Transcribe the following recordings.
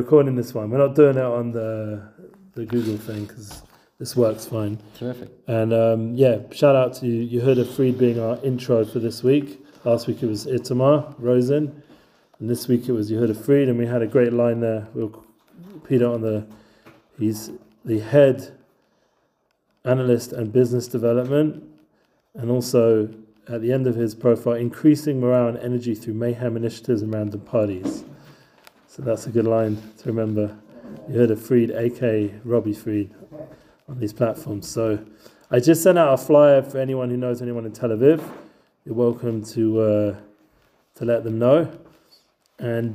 recording this one. We're not doing it on the Google thing because this works fine. Terrific. And shout out to Yehuda Fried being our intro for this week. Last week it was Itamar Rosen, and this week it was Yehuda Fried, and we had a great line there. We'll repeat it he's the head analyst and business development, and also at the end of his profile, increasing morale and energy through mayhem initiatives and random parties. So that's a good line to remember. Yehuda Fried, aka Robbie Fried, on these platforms. So I just sent out a flyer for anyone who knows anyone in Tel Aviv. You're welcome to let them know. And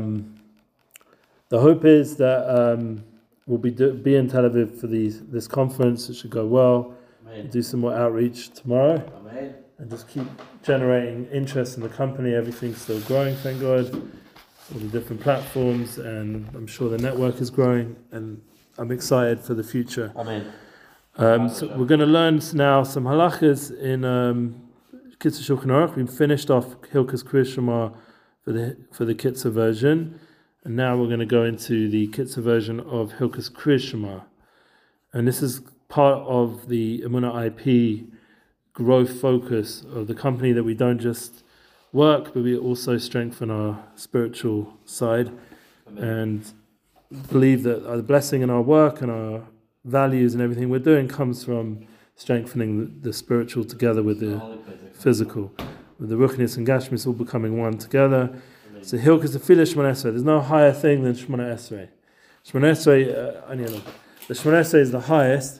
the hope is that we'll be in Tel Aviv for this conference. It should go well. We'll do some more outreach tomorrow. Amen. And just keep generating interest in the company. Everything's still growing, thank God. All the different platforms, and I'm sure the network is growing, and I'm excited for the future. Amen. So we're going to learn now some halachas in Kitzur Shulchan Aruch. We've finished off Hilchos Krias Shema for the Kitzur version, and now we're going to go into the Kitzur version of Hilchos Krias Shema. And this is part of the Emunah IP growth focus of the company, that we don't just work, but we also strengthen our spiritual side. Amen. And believe that the blessing in our work and our values and everything we're doing comes from strengthening the spiritual together with the physical, with the Ruchnis and Gashmis all becoming one together. Amen. So Hilchos Tefillah Shemona Esrei. There's no higher thing than Shemona Esrei. Shemona Esrei, the Shemona Esrei is the highest.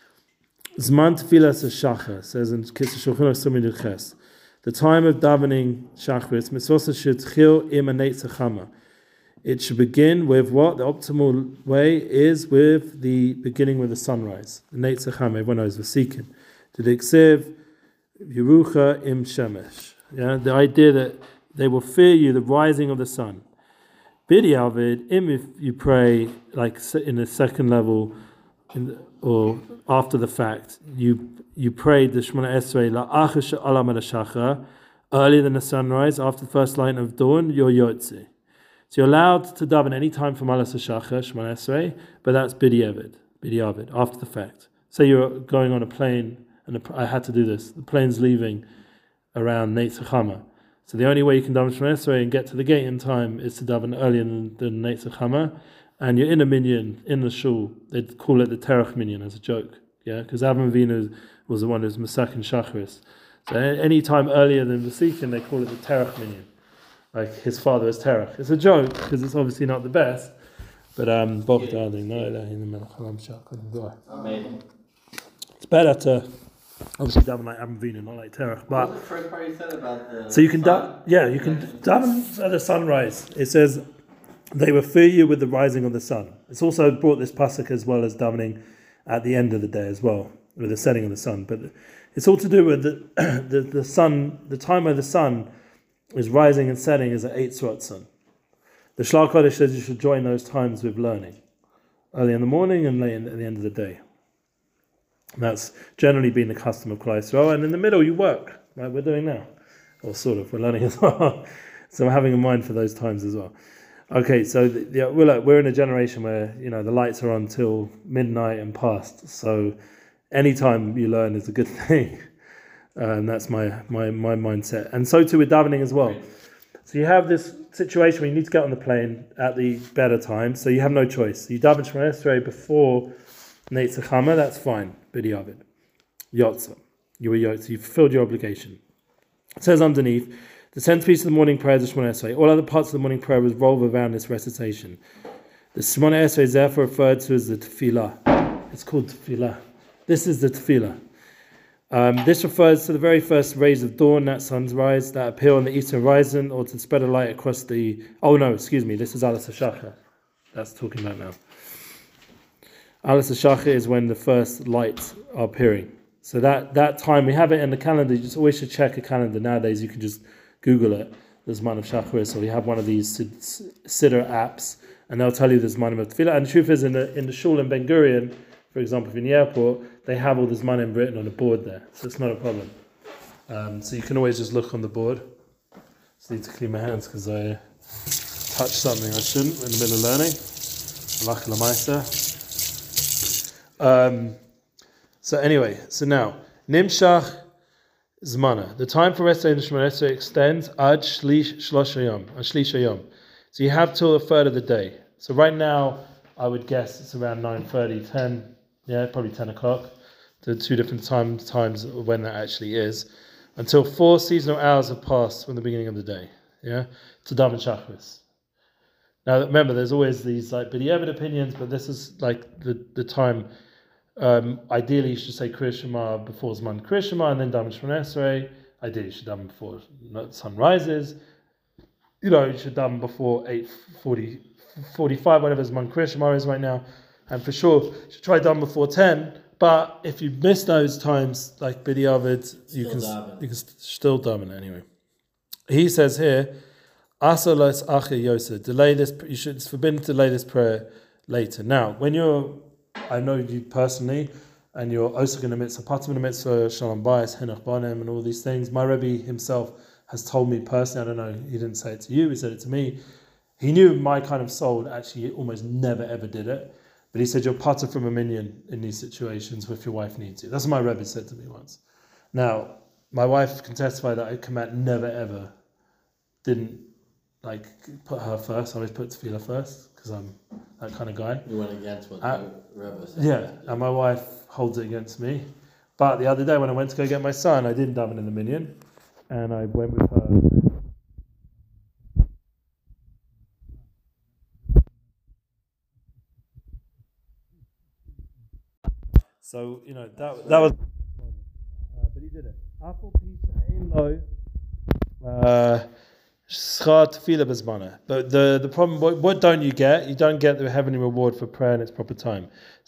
Zman Tefillas Shachar says in Kitzur Shulchan Aruch Sumid Ches. The time of davening Shachris, mitzvos shechil im neitzachama. It should begin with what? The optimal way is with the beginning with the sunrise. The neitzachama, everyone knows, v'sikin. To the Ksiv, Yerucha im shemesh. Yeah, the idea that they will fear you, the rising of the sun. B'diavad, if you pray like in the second level, or after the fact, you prayed the Shemona Esrei la'achar she'ala shachar, earlier than the sunrise, after the first light of dawn, you're yotze. So you're allowed to daven any time from Alas Shachar, Shemona Esrei, but that's b'diavad, after the fact. Say you're going on a plane, and I had to do this. The plane's leaving around Neitzachama. So the only way you can daven Shemona Esrei and get to the gate in time is to daven earlier than Neitzachama. And you're in a minyan, in the shul. They'd call it the Terach minyan as a joke. Yeah, because Avram Avinu was the one who's Masak and Shachris. So any time earlier than Vasikin, they call it the Terach minyan. Like his father is Terach. It's a joke, because it's obviously not the best. But it's better to obviously daven like Avram Avinu, not like Terach. But what was the first part you said about the so you can daven at the sunrise. It says, they will fear you with the rising of the sun. It's also brought this pasuk as well as davening at the end of the day as well, with the setting of the sun. But it's all to do with the sun. The time where the sun is rising and setting is at 8 Tzvat sun. The Shlach Kodesh says you should join those times with learning, early in the morning and late at the end of the day. And that's generally been the custom of Klal Yisrael. And in the middle you work, like we're doing now, or sort of. We're learning as well. So we're having in mind for those times as well. Okay, so we're in a generation where the lights are on till midnight and past. So any time you learn is a good thing. That's my mindset. And so too with davening as well. So you have this situation where you need to get on the plane at the better time. So you have no choice. You daven Shemona Esrei before Neitzachama. That's fine. B'diavad. Yotza. You were yotza. You fulfilled your obligation. It says underneath, the centerpiece of the morning prayer is the Shemona Esrei. All other parts of the morning prayer revolve around this recitation. The Shemona Esrei is therefore referred to as the Tefillah. It's called Tefillah. This is the Tefillah. This refers to the very first rays of dawn, that sunrise, that appear on the eastern horizon, or to spread a light across the... Oh no, excuse me, this is Alas HaShachar. That's talking about now. Alas HaShachar is when the first lights are appearing. So that time, we have it in the calendar. You just always should check a calendar. Nowadays, you can just Google it, the Zman of Shacharis, or you have one of these Siddur apps, and they'll tell you the Zmanim of Tefillah. And the truth is, in the shul in Ben Gurion, for example, if you're in the airport, they have all the Zmanim written on a board there, so it's not a problem. So you can always just look on the board. Just need to clean my hands because I touched something I shouldn't in the middle of learning. Halakha l'maisa. So anyway, so now Nimshach Zmana. The time for rest in Shemona Esrei extends ad shlish yom. So you have till a third of the day. So right now, I would guess it's around 9:30, 10, probably 10 o'clock. The two different times of when that actually is, until 4 seasonal hours have passed from the beginning of the day. To daven Shachris. Now remember, there's always these like B'diavad opinions, but this is like the time. Ideally, you should say Kriya Shema before Zman Kriya Shema, and then daven Shemona Esrei. Ideally, you should daven before the sun rises. You should daven before 8:40, 45, whatever Zman Kriya Shema is right now, and for sure, you should try daven before 10. But if you miss those times, like B'diavad, you can still daven anyway. He says here, Asa los ache Yosef, delay this. It's forbidden to delay this prayer later. Now, when I know you personally, and you're also going to mitzvah, patim in the mitzvah, shalom bayis, hinach banim, and all these things. My Rebbe himself has told me personally, I don't know, he didn't say it to you, he said it to me. He knew my kind of soul actually almost never ever did it, but he said you're pater from a minion in these situations if your wife needs you. That's what my Rebbe said to me once. Now, my wife can testify that I Kamat never ever didn't put her first. I always put Tefillah first because I'm that kind of guy. You went against what the Rebbe said. Yeah, and my wife holds it against me. But the other day when I went to go get my son, I didn't daven in the minyan, and I went with her. So that was. But he did it. But the problem, what don't you get? You don't get the heavenly reward for prayer in its proper time.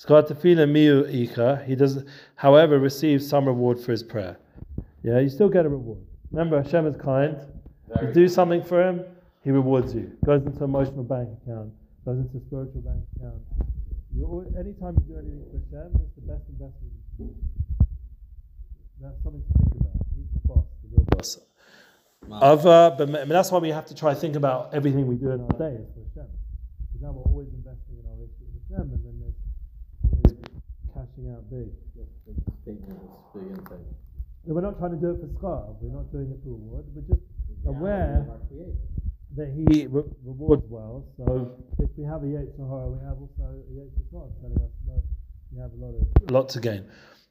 He does, however, receive some reward for his prayer. Yeah, you still get a reward. Remember, Hashem is kind. You do something for him, he rewards you. Goes into an emotional bank account, goes into a spiritual bank account. Anytime you do anything for Hashem, it's the best investment you can do. That's something to think about. He's the boss, the real boss. But that's why we have to try to think about everything we do in our day is for Hashem. Because now we're always investing in our relationship with Hashem, and then there's always cashing out big. We're not trying to do it for schar. We're not doing it for reward. We're just aware that He rewards well. So if we have a Yetzer Hara, we have also a Yetzer Tov telling us that we have a lot to gain.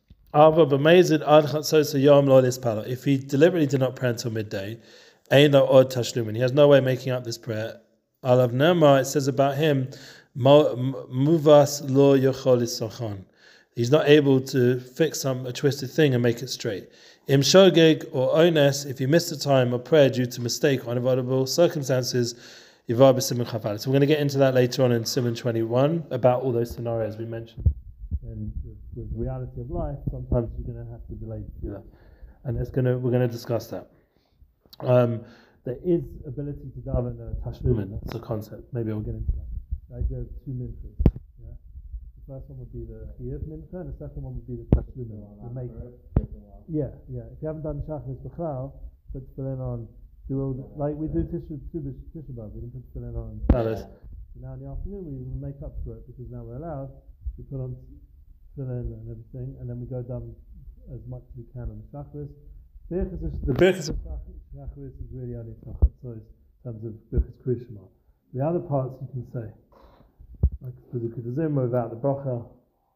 If he deliberately did not pray until midday, he has no way of making up this prayer. It says about him, he's not able to fix a twisted thing and make it straight. Im shogeg or ones, if you miss the time of prayer due to mistake or unavoidable circumstances, so we're going to get into that later on in Simon 21 about all those scenarios we mentioned. And with the reality of life, sometimes you're going to have to delay that, and we're going to discuss that. There is ability to daven tashlumin. That's a concept. Maybe we'll get into that. The idea of 2 minchas. Yeah, the first one would be the Chiyuv mincha, and the second one would be the tashlumin. Yeah. If you haven't done shachris b'chal, put tefillin on. Like we do Tisha B'av. We can put tefillin on Shabbos. So now in the afternoon we make up for it because now we're allowed. We put on tefillin and everything, and then we go down as much as we can on the shachris. The birchas of shachris is really only for chatzos in terms of birchas Kriya Shema. The other parts you can say, like the Keduzim without the bracha.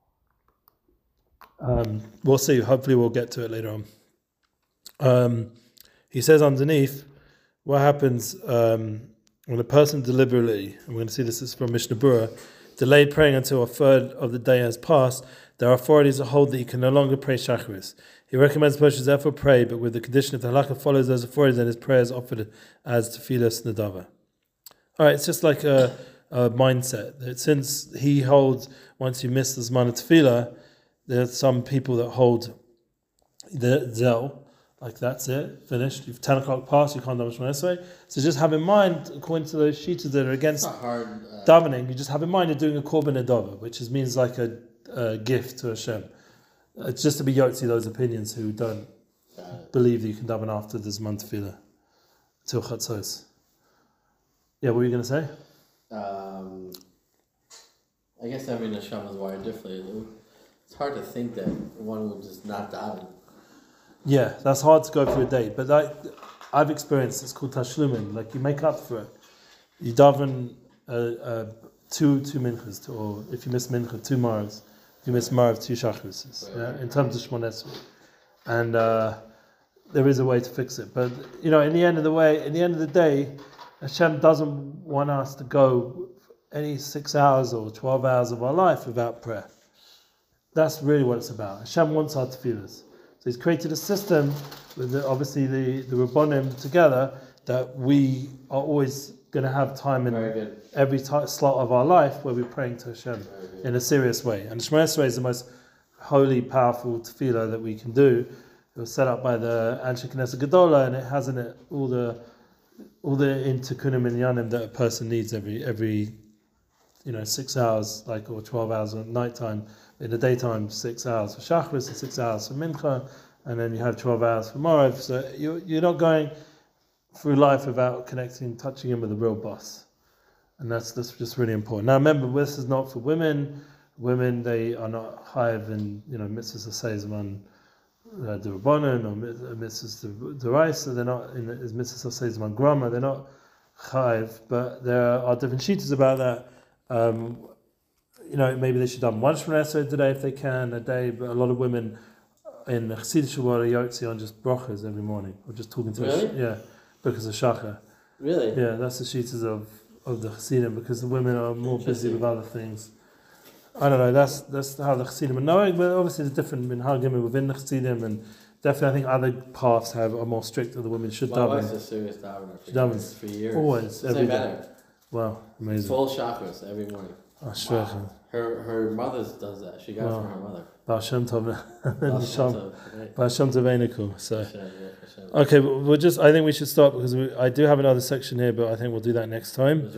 We'll see. Hopefully, we'll get to it later on. He says underneath, what happens when a person deliberately, and we're going to see this is from Mishnah Berurah, delayed praying until a third of the day has passed, there are authorities that hold that he can no longer pray Shacharis. He recommends the person therefore pray, but with the condition if the halakha follows those authorities, then his prayer is offered as Tefillas Nadava. Alright, it's just like a mindset that since he holds, once you miss the Zman of Tefillah, there are some people that hold the Zel, like that's it, finished. You've 10 o'clock passed, you can't daven Shemona Esrei. So just have in mind, according to those sheetas that are against davening, you just have in mind you're doing a korban nedava, which means like a gift to Hashem. It's just to be yotzi those opinions who don't believe that you can daven after the Zman Tefillah till Chatzos. Yeah, what were you going to say? I guess every neshama is wired differently. It's hard to think that one would just not daven. Yeah, that's hard to go through a day, but I've experienced. It's called tashlumin. Like you make up for it. You daven two minchas, or if you miss mincha, 2 maravs. If you miss marav, 2 shachrises. Yeah, in terms of Shmon Esrei, and there is a way to fix it. But in the end of the day, Hashem doesn't want us to go any 6 hours or 12 hours of our life without prayer. That's really what it's about. Hashem wants our tefillas. So He's created a system with obviously the Rabbonim together that we are always going to have time in every slot of our life where we're praying to Hashem in a serious way. And Shema Esrei is the most holy, powerful tefillah that we can do. It was set up by the Anshe Knesset Gedola, and it has in it all the interkunim and yanim that a person needs every 6 hours, or 12 hours at night time. In the daytime, 6 hours for Shachris and 6 hours for Mincha, and then you have 12 hours for Morav. So you're not going through life without touching in with the real boss. And that's just really important. Now remember, this is not for women. Women, they are not chayav in, mitzvahs asayzman the Rabbanon or mitzvahs the Raisa. They're not in mitzvahs asayzman grama. They're not chayav, but there are different sheets about that. Maybe they should have one Shemona Esrei today if they can a day. But a lot of women in Chassidish world are yotzi on just brachas every morning, or just talking to because of shachar. Really? Yeah, that's the sheets of the Chassidim, because the women are more busy with other things. I don't know. That's how the Chassidim are knowing, but obviously there's different minhagim within the Chassidim, and definitely I think other paths are more strict that the women should daven. My wife's a serious davener. She davens for years. Always, every day. Wow, amazing. Full chakras every morning. Wow. Her mother does that. She got it from her mother. Baal Shem Tov. Baal Shem Tov Einiku. So, Hashem. Okay, but I think we should stop, because I do have another section here, but I think we'll do that next time.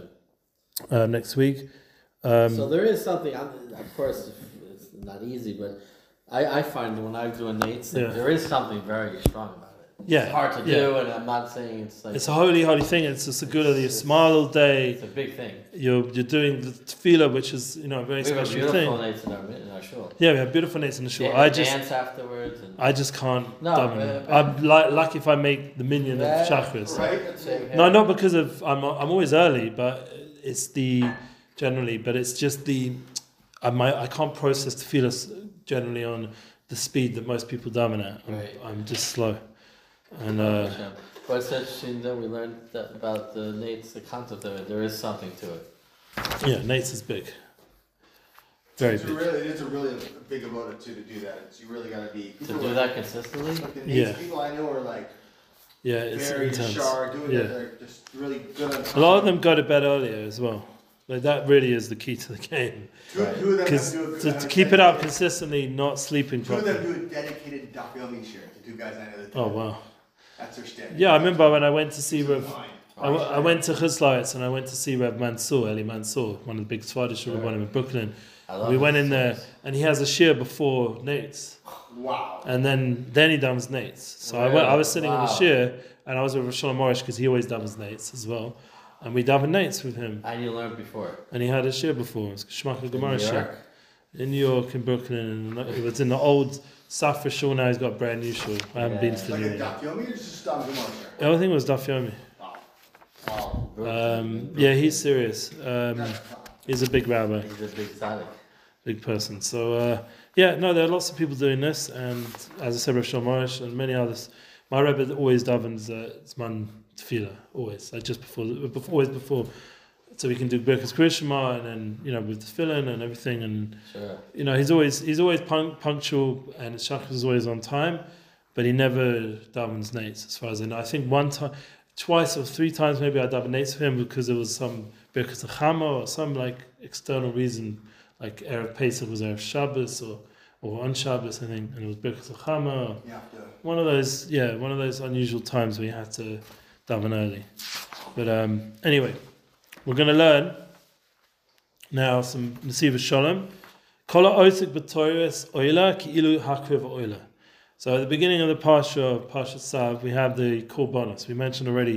Next week. So there is something. Of course, it's not easy, but I find when I do a Nate's, there is something very strong about it. Yeah, it's hard to do, and I'm not saying it's like... It's a holy thing. It's just a good of you smile all day. It's a big thing. You're doing the tefillah, which is a very special thing. We have beautiful Nates in our shul. Yeah, we have beautiful Nates in the shul. I just dance afterwards. I just can't. I'm lucky if I make the minyan of chakras. Right. No, not because of I'm always early, but it's generally. But it's just I can't process tefillah generally on the speed that most people daven at. I'm just slow. And but it's interesting that we learned that about the Nates, the concept of it. There is something to it. Yeah, Nates is big. Very big. It is a really big amount to do that. You really got to be... To do that consistently? Like the Nates people I know are like... Yeah, it's very intense. sharp, doing it. They're just really good at... A lot of them go to bed earlier as well. Like that really is the key to the game. Because to keep it up consistently, not sleeping properly. Two of them do a dedicated Daf Yomi shirt. The 2 guys I know that do. Oh wow. That's their standard. Yeah, I remember when I went to see Rev. I went to Chizlaritz and I went to see Rev Mansour, Eli Mansour, one of the big Sfardish Rabbanim in Brooklyn. We went in there and he has a shir before Nate's. Wow. And then he davens Nate's. So I was sitting in the shir and I was with Rosh Morish because he always davens Nate's as well. And we daven Nate's with him. And you learned before. And he had a shir before. It was Shmach Gemara shir. In New York, in Brooklyn. And it was in the old Safra shul. Now he's got a brand new shul. I haven't been to the new one. Daf Yomi or just Daf Gemara shirt? Everything was Daf Yomi. Yeah, he's serious. He's a big rabbi. He's a big tzaddik. Big person. So, there are lots of people doing this. And as I said, Rosh Morish and many others. My Rebbe always davens Zman Tefillah, always. Like just before. So we can do Birkas Krishma and then, with the tefillin and everything. And, he's always punctual and his shachar is always on time. But he never davens Nates, as far as I know. I think twice or 3 times maybe I daven Nates for him because there was some Birkas Chama or some external reason, like Erev Pesach was Erev Shabbos or on Shabbos, I think, and it was Birkas Chama. One of those unusual times where you had to daven early. But anyway, we're going to learn now some Nesiva Shalom. Kola Osik B'Toyres Oila Ki Ilu Hakriv Oila. So at the beginning of the Parsha Sav, we have the Korbanos. We mentioned already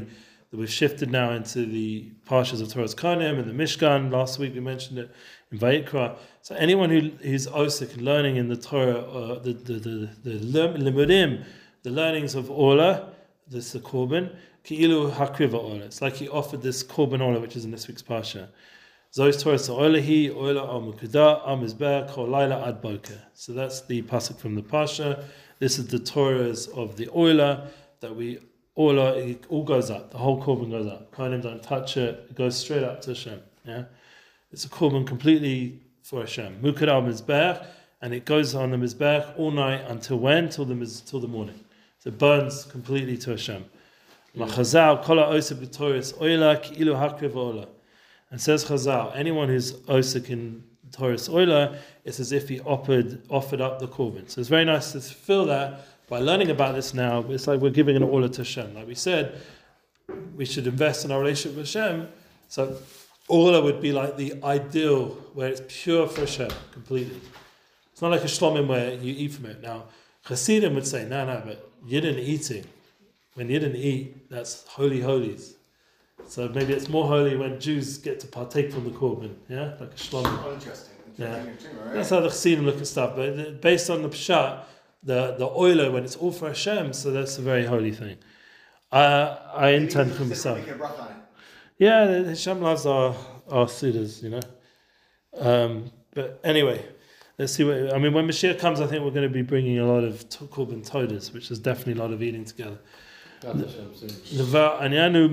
that we've shifted now into the Parshas of Torah's Kohanim and the Mishkan. Last week we mentioned it in Vayikra. So anyone who's osik and learning in the Torah, the limudim, the learnings of Ola, this is the Korban, Ki'ilu Hakriva Ola. It's like he offered this Korban Ola, which is in this week's Parsha. Zois Torah Olahi, Ola Al Mukudah, Al Mizbeach, Kol Laila Ad Boker. So that's the pasuk from the Parsha. This is the Torahs of the Ola that Ola, it all goes up. The whole Korban goes up. Kohanim don't touch it. It goes straight up to Hashem. Yeah, it's a Korban completely for Hashem. Mukad Al Mizbeach, and it goes on the Mizbeach all night until when? Till the morning. So it burns completely to Hashem. Machazal Kol Ha'osek B'Torahs Ola Ki'ilu Hakriv Ola. And says Chazal, anyone who's osik in Torah's Oila, it's as if he offered up the Korban. So it's very nice to feel that by learning about this now. It's like we're giving an Ola to Hashem. Like we said, we should invest in our relationship with Hashem. So Ola would be like the ideal, where it's pure for Hashem, completely. It's not like a shlomim where you eat from it. Now, Hasidim would say, no, but Yidden eating, when Yidden eat, that's holy holies. So maybe it's more holy when Jews get to partake from the Korban, yeah, like a shlom. Oh, interesting. Yeah, Right? that's how the Chassidim look at stuff. But based on the pshat, the oila, when it's all for Hashem, so that's a very holy thing. I intend for myself. Make a bracha on it. Yeah, Hashem loves our sudas, you know. But anyway, let's see what. I mean, when Mashiach comes, I think we're going to be bringing a lot of Korban Todas, which is definitely a lot of eating together. So we're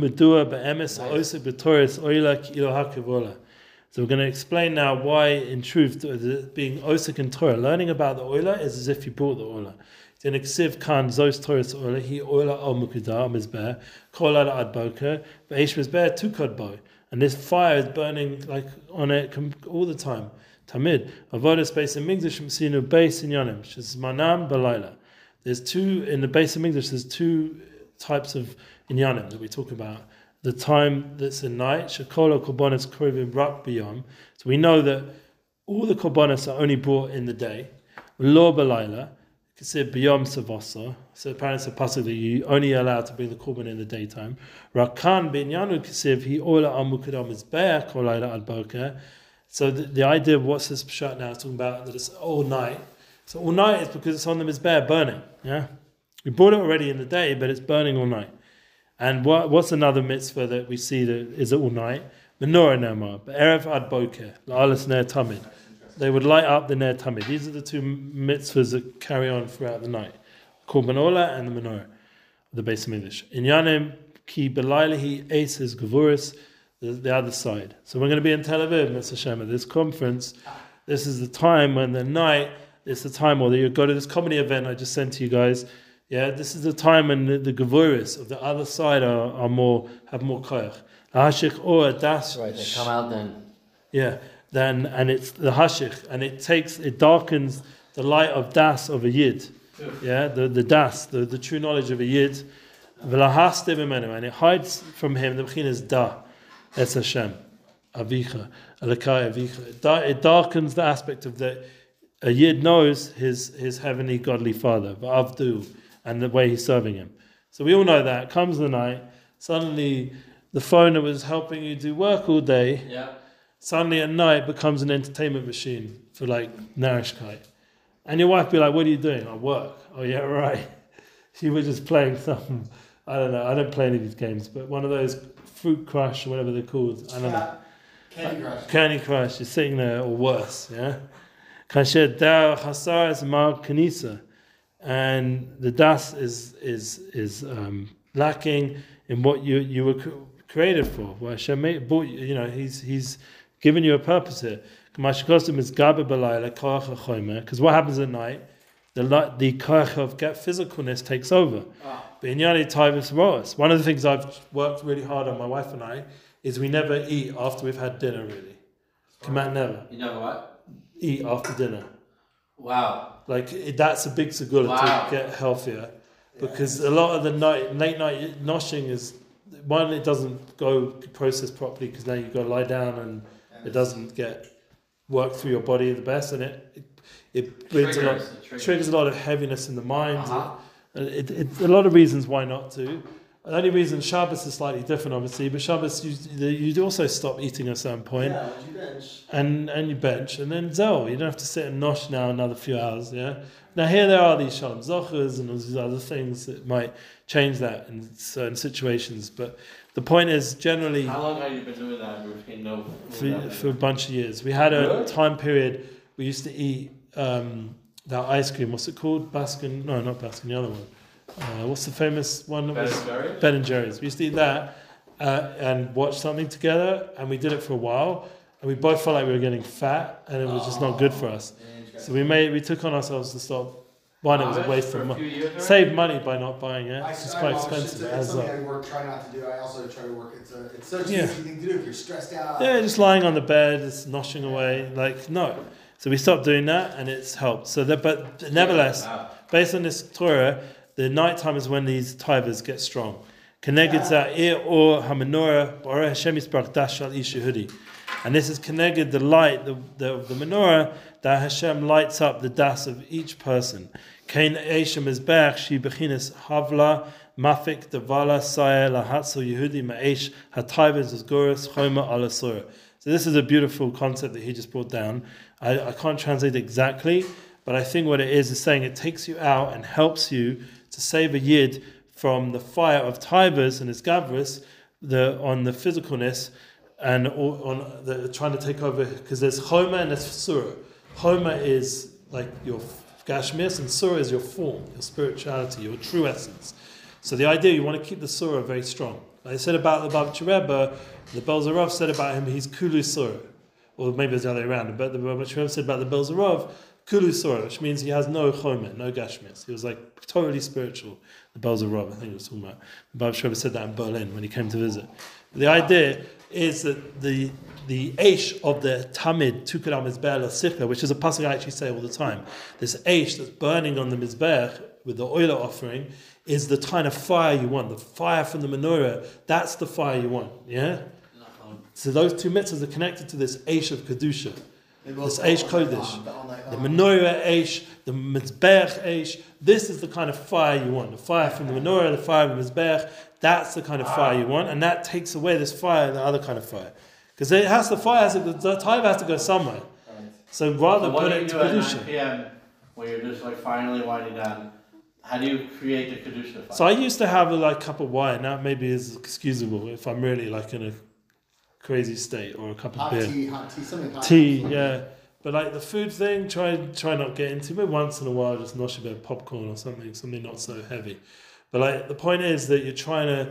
going to explain now why, in truth, being osik in Torah, learning about the oila is as if you brought the oila. In Ksiv kan zos Torah's oila, he oila al mukudah mizbeh, kol ala ad boker, ve'esh mizbeh tukad bo, and this fire is burning like on it all the time. Tamid avodas beis hamikdash msinu beis inyanim, which is manam balayla. There's two in the beis hamikdash. There's two types of inyanim that we talk about. The time that's in night, shekola korbanos krivim rak biyom. So we know that all the korbanos are only brought in the day. Lo balayla, kasib biyom savasa. So apparently it's a pasuk that you only allowed to bring the korban in the daytime. Rakan binyanu kasib he ola al mukadam mizbeach kol layla ad boker. So the idea of what's this pshat now is talking about that it's all night. So all night is because it's on the mizbeach burning. Yeah. We brought it already in the day, but it's burning all night. And what's another mitzvah that we see that is all night? Menorah Nemar, Erev Ad Boker, La'alas Ner Tamid. They would light up the Ner Tamid. These are the two mitzvahs that carry on throughout the night. Korban Ola and the Menorah, the Beis Hamikdash. Inyanim Ki Belaylahi Aces Gavuris, the other side. So we're going to be in Tel Aviv, Mr. Hashem, at this conference. This is the time when the night, it's the time, or you go to this comedy event I just sent to you guys. Yeah, this is the time when the Gavuris of the other side have more koyach. Hashich or das. Right, they come out then. Yeah, and it's the hashich, and it darkens the light of das of a yid. Yeah, the das, the true knowledge of a yid. And it hides from him the b'chinas da, es Hashem, avicha, alakai avicha. It darkens the aspect of that a yid knows his heavenly godly father, v'avdu, and the way he's serving him. So we all know that. Comes the night, suddenly the phone that was helping you do work all day, suddenly at night becomes an entertainment machine for like narishkeit. And your wife be like, what are you doing? I work. Oh yeah, right. She was just playing some, I don't know, I don't play any of these games, but one of those Fruit Crush or whatever they're called. I don't know. Candy Crush. Candy Crush. You're sitting there, or worse, yeah? Kasher da chasar es mar kanisa. And the das is lacking in what you were created for. Well, Hashem bought you, He's given you a purpose here. Because what happens at night? The koach of physicalness takes over. One of the things I've worked really hard on, my wife and I, is we never eat after we've had dinner. Really, Kamat never. You never what? Eat after dinner. Wow. That's a big segula to get healthier, because a lot of the late night noshing is one, it doesn't go process properly because now you got to lie down and it doesn't get worked through your body the best, and it brings triggers a lot of heaviness in the mind. It's a lot of reasons why not to. The only reason Shabbos is slightly different, obviously, but Shabbos you also stop eating at a certain point. Yeah, you bench. And you bench, and then Zel. You don't have to sit and nosh now another few hours, yeah? Now here there are these Shalom Zochers and all these other things that might change that in certain situations, but the point is generally... How long have you been doing that routine? For a bunch of years. We had a time period, we used to eat that ice cream, what's it called? Baskin? No, not Baskin, the other one. What's the famous one? Ben and Jerry's. We used to eat that and watch something together, and we did it for a while, and we both felt like we were getting fat, and it was just not good for us. So we took on ourselves to stop. One, it was a waste of money. Save money by not buying it. It's quite expensive. It's something I try not to do. I also try to work. It's such an easy thing to do if you're stressed out. Yeah, just lying on the bed, just noshing away. Like, no. So we stopped doing that, and it's helped. So but nevertheless, based on this Torah, the nighttime is when these tivers get strong. Keneged za'ir or hamenorah b'oreh Hashem yisbarach dash al ish Yehudi. And this is keneged the light, the menorah that Hashem lights up the das of each person. Kein eishem mizbeach shi bechinas havla mafik devala sayeh lahatzel Yehudi ma'esh hatayvez zgoras choma alasura. So this is a beautiful concept that he just brought down. I can't translate it exactly, but I think what it is saying it takes you out and helps you to save a yid from the fire of Tivus and his Gavris on the physicalness and on the trying to take over, because there's Choma and there's Surah. Choma is like your Gashmis and Surah is your form, your spirituality, your true essence. So the idea, you want to keep the Surah very strong. Like I said about the Babich Rebbe, the Belzerov said about him, he's Kulu Surah. Or maybe it's the other way around, but the Babich Rebbe said about the Belzerov, Kulu Surah, which means he has no Choma, no Gashmis. He was like totally spiritual. The Belzerov, I think it was talking about. The Babich Rebbe said that in Berlin when he came to visit. But the idea is that the Eish of the Tamid, Tukar Mizbeach Sikha, which is a pasuk I actually say all the time. This Eish that's burning on the Mizbeach with the oil offering is the kind of fire you want. The fire from the menorah, that's the fire you want. Yeah? So those two mitzvahs are connected to this Eish of Kedusha. This Eish Kodesh. The menorah Eish, the Mizbeach Eish. This is the kind of fire you want. The fire from the menorah, the fire from the Mizbeach. That's the kind of fire you want. And that takes away this fire, the other kind of fire. Because the tithe has to go somewhere. So rather put it to Kedusha. 9 p.m. when you're just like finally winding down, how do you create the Kedusha fire? So I used to have a cup of wine. Now maybe is excusable if I'm really in a crazy state, or a cup of beer. Hot tea, something hot. Tea, yeah. But the food thing, try not get into. Maybe once in a while, just nosh a bit of popcorn or something not so heavy. But the point is that you're trying to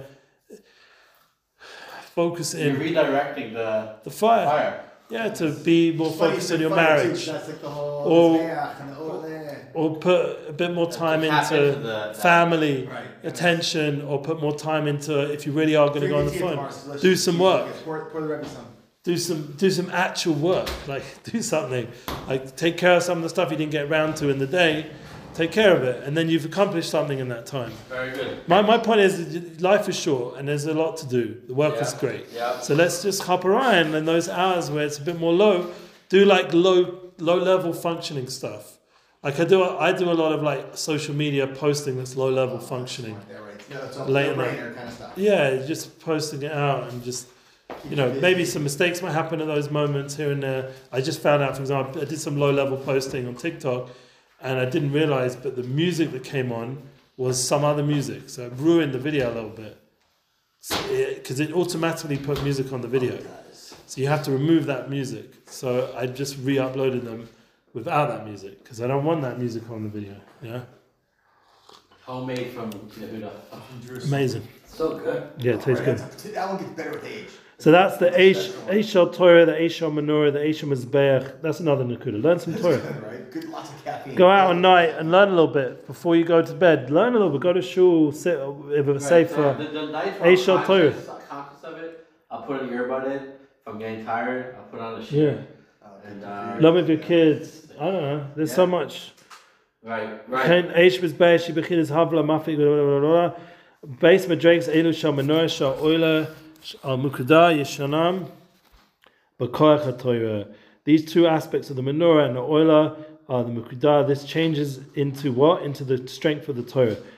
focus in. You're redirecting the fire. Yeah, to be more focused on your marriage. That's like the whole or put a bit more time into family attention, or put more time into, if you really are going to go on the phone, do some work. Do some actual work, do something, take care of some of the stuff you didn't get around to in the day. Take care of it, and then you've accomplished something in that time. Very good. My point is, life is short, and there's a lot to do. The work is great. Yeah. So let's just hop around, and those hours where it's a bit more low, do low level functioning stuff. I do a lot of social media posting that's low level functioning. Late night kind of stuff. Yeah, just posting it out and just. Maybe some mistakes might happen at those moments here and there. I just found out, for example, I did some low-level posting on TikTok, and I didn't realize, but the music that came on was some other music, so it ruined the video a little bit. Because it automatically put music on the video. So you have to remove that music. So I just re-uploaded them without that music, because I don't want that music on the video. Yeah. Homemade from Yehuda. Amazing. So good. Yeah, it tastes good. That one gets better with age. So that's the Eish Shel Torah, the Eish Shel Menorah, the Eish Shel Mizbeach. That's another Nakuda. Learn some Torah. Good, right? Good, lots of caffeine. Go out at night and learn a little bit before you go to bed. Learn a little bit. Go to shul, sit with a sefer. The night Eish Shel Torah. Conscious of it, I'll put an earbud in. If I'm getting tired, I'll put on a sheet. Yeah. And, love with your kids. I don't know. There's so much. Right. Eish Mizbeach, Shibachid is Havla, Mafik, Beis Madrakes, Elu Shel Menorah, Shel Oila, Al Mukudah Yeshanam B'Koach HaTorah. These two aspects of the menorah and the oila are the Mukudah. This changes into what? Into the strength of the Torah.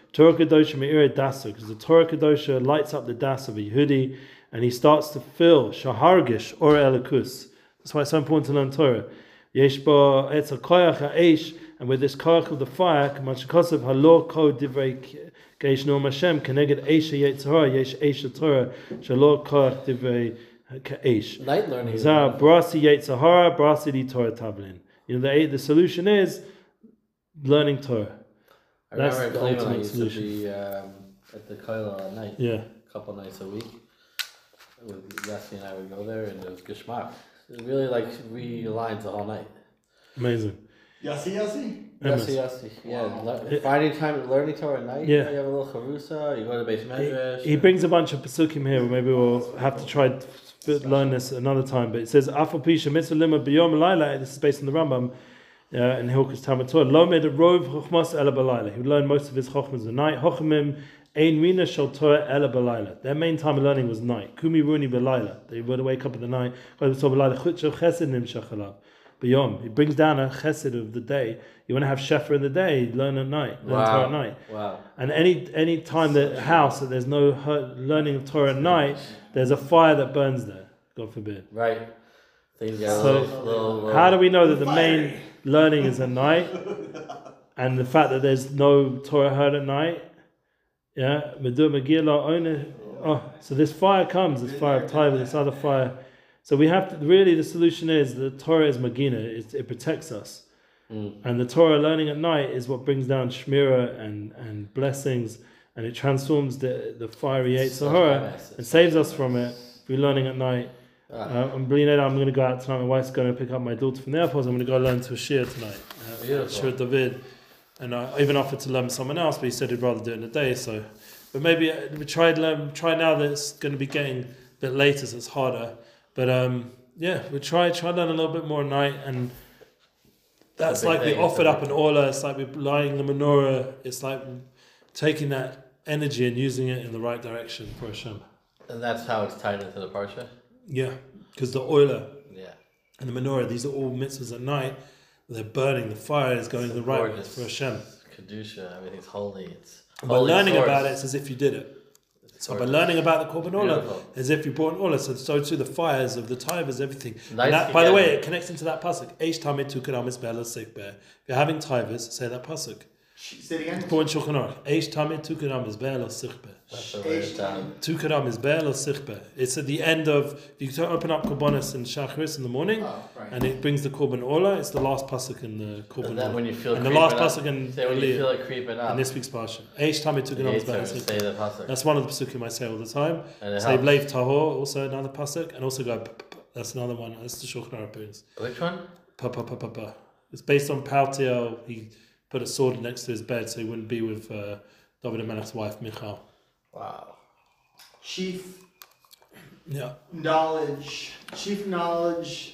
Torah Kedosha Me'ira Dasa, because the Torah Kedosha lights up the Das of a Yehudi, and he starts to feel Shahargish or Elikus. That's why it's so important to learn Torah. Yesh ba etz hakoyach ha'esh, and with this koyach of the fire, Kamashikosav halo ko divrei keish noam Hashem, keneged eish ha'yetzorah, yesh eish ha'torah, shalo koyach divrei keish. Night learning. Zah brasi yetzorah, brasi di Torah tablin. The solution is learning Torah. I That's remember the Cleveland, I ultimate used solution. to be at the kollel at night. Yeah. A couple nights a week. With Yossi and I would go there, and it was geschmack. It really realigns the whole night. Amazing. Yossi? Yossi. Yeah, finding time to learning Torah at night. Yeah. You have a little charusa, you go to the base medrash. He brings a bunch of pasukim here. Maybe we'll have to try to learn this another time. But it says, "Afal pisha mitzvah lima b'yom layla." This is based on the Rambam in Hilchos Talmud Torah. Lo med rov chochmas ela b'layla. He would learn most of his chochmas at night. Chochamim ein rina shel Torah ela b'layla. Their main time of learning was night. Kumi runi b'layla. They would wake up in the night. B'yom. He brings down a chesed of the day. You want to have shefa in the day, learn at night, learn Torah at night. Wow. And any time that house that there's no learning of Torah at night, there's a fire that burns there. God forbid. Right. Things get So little how do we know that the main learning is at night, and the fact that there's no Torah heard at night? Yeah. Oh, so this fire comes, this fire of Taiva, this other fire. So we have to, really the solution is the Torah is Magina, it protects us. And the Torah learning at night is what brings down Shmira and blessings, and it transforms the fiery Yetzer Hara and saves us from it. If we're learning at night. I'm going to go out tonight. My wife's going to pick up my daughter from the airport. So I'm going to go learn to a Shir tonight. Shir David. And I even offered to learn with someone else, but he said he'd rather do it in a day. So, but maybe we try now that it's going to be getting a bit later, so it's harder. But we try to learn a little bit more at night, and that's like we offered up an orla. It's like we're lighting the menorah. It's like taking that energy and using it in the right direction for Hashem. And that's how it's tied into the parsha? Yeah, because the oiler Yeah. and the menorah, these are all mitzvahs at night. They're burning, the fire is going the right way for Hashem. Kedusha, everything's holy. It's And by learning about it, it's as if you did it. So by learning about the Korban Olah, as if you brought an Olah, so too the fires of the Tivers, everything. Nice. That, by the way, it connects into that pasuk. Eish tamid tukadam is be'el sikbeh. If you're having Tivers, say that pasuk. Say it again. Born Shulchan Aruch. Eish tamid tukadam is be'el sikbeh. That's the way it's done. Tukadam is be'el sikbeh. It's at the end of, you can open up Korbanos and Shacharis in the morning, and it brings the Korban Olah. It's the last pasuk in the Korban And then Olah. when you feel And the last pasuk in say when you feel it creeping up. in this week's parsha. Eish tamid tukadam is be'el Say sikbeh. the pasuk. That's one of the pasukim I say all the time. And it Say helps. Bleiv Tahor, also another pasuk, and also go. That's another one. That's the Shulchan Aruch brings. Which one? Pa pa pa pa pa. It's based on Paltiel. He put a sword next to his bed so he wouldn't be with David HaMelech's wife Michal. Wow. Chief knowledge. Chief knowledge.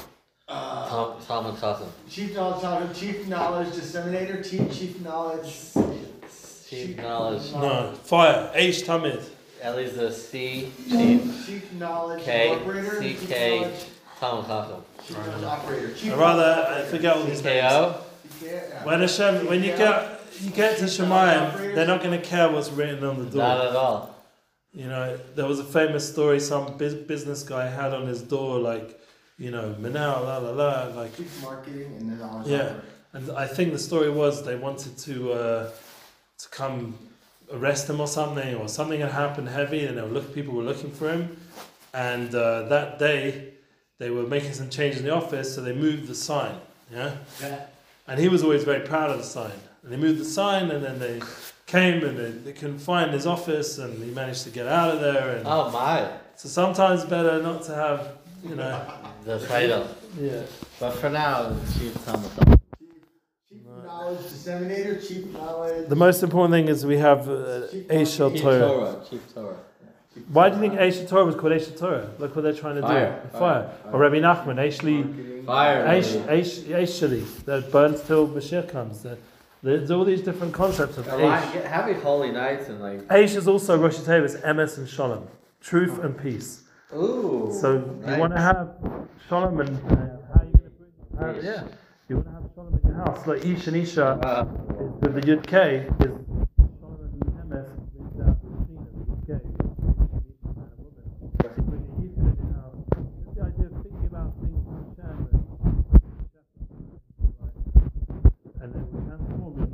Talmud Chacham. Chief knowledge disseminator. Chief knowledge. Chief knowledge. No, fire. Eish Tamid. Ellie's the C. Chief knowledge K. operator. CK. Talmud Chacham. Chief knowledge operator. I forget all these names. KO. When Hashem, when you get to Shemayim, they're not going to care what's written on the door. Not at all. You know, there was a famous story some business guy had on his door, like, you know, Manal, la la la, like. Chief marketing and then knowledge Yeah, operator. and I think the story was they wanted to come arrest him or something had happened heavy, and people were looking for him, and that day they were making some changes in the office, so they moved the sign. Yeah. And he was always very proud of the sign. And they moved the sign, and then they came, and they couldn't find his office, and he managed to get out of there. And Oh my. so sometimes better not to have, you know. The title. Yeah. But for now, Chief Talmud Chacham. Chief knowledge disseminator. Chief knowledge. The most important thing is we have Eish Chief Torah. Torah. Chief Torah. Why do you think Eish Torah was called Eish Torah? Look what they're trying to Fire. do. Fire. Or Rabbi Nachman, Eish Fire. Shali, that burns till Mashiach comes. There's all these different concepts of Eish. Having holy nights and like. Eish is also Rosh Hashanah, Emes and Shalom, truth and peace. Ooh. So nice. you want to have Shalom, and how are you going to bring? Yeah, you want to have Shalom in your house. Like Ish and Isha, with the Yud K is Shalom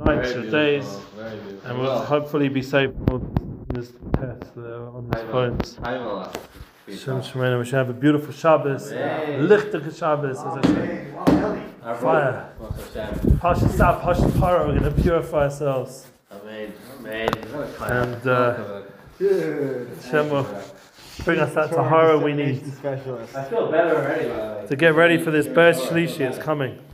nights, Very your days, beautiful, very beautiful. and we'll hopefully be safe from this test on these phones. Shem Shemena, we should have a beautiful Shabbos, lichtige Shabbos, as I say. Fire. Pasha Sab, Pasha Para, we're going to purify ourselves. Amen. And Hashem will bring us that Tahara we need I feel better already, by the way. to get ready for this Beis Shlishi. It's coming.